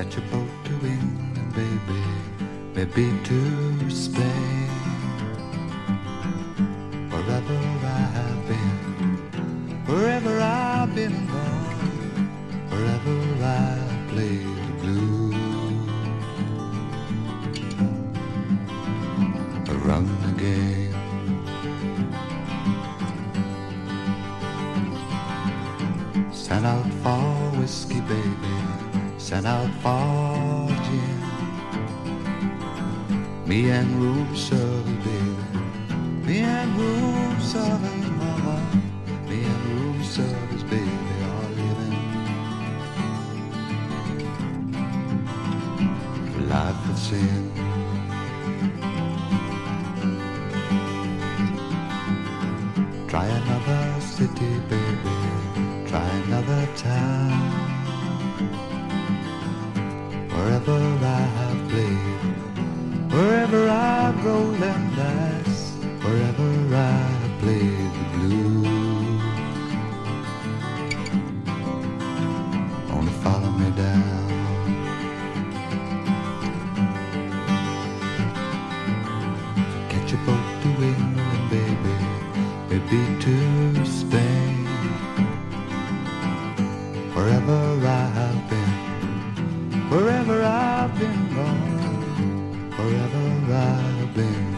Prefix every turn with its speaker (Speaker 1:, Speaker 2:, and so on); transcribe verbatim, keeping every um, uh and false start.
Speaker 1: Catch a boat to England, baby, maybe to Spain. Wherever I have been, wherever I've been and gone, wherever I play the blues, I run again. Send out for whiskey, baby, send out for gin. Me and room service, baby, me and room service, mama, me and room service, baby, are living life of sin. Try another city, baby, try another town. Wherever I have played, wherever I roll them dice, wherever I have played the blues, only follow me down. Catch a boat to England, baby, maybe to Spain. Wherever I have been, wherever I've been gone, wherever I've been.